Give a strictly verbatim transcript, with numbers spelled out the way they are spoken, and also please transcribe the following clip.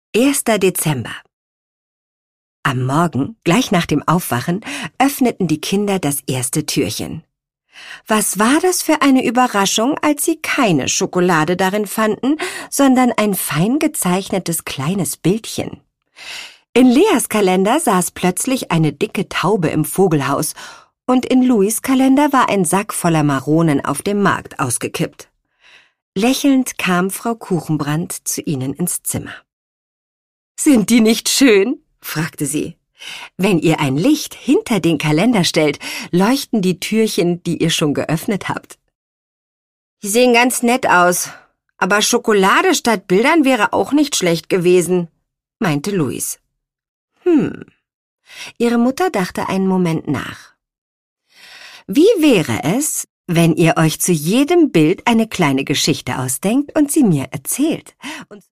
erster Dezember. Am Morgen, gleich nach dem Aufwachen, öffneten die Kinder das erste Türchen. Was war das für eine Überraschung, als sie keine Schokolade darin fanden, sondern ein fein gezeichnetes kleines Bildchen. In Leas Kalender saß plötzlich eine dicke Taube im Vogelhaus und in Louis' Kalender war ein Sack voller Maronen auf dem Markt ausgekippt. Lächelnd kam Frau Kuchenbrand zu ihnen ins Zimmer. »Sind die nicht schön?« fragte sie. »Wenn ihr ein Licht hinter den Kalender stellt, leuchten die Türchen, die ihr schon geöffnet habt.« »Die sehen ganz nett aus, aber Schokolade statt Bildern wäre auch nicht schlecht gewesen«, meinte Louis. Hm. Ihre Mutter dachte einen Moment nach. »Wie wäre es, wenn ihr euch zu jedem Bild eine kleine Geschichte ausdenkt und sie mir erzählt?« Und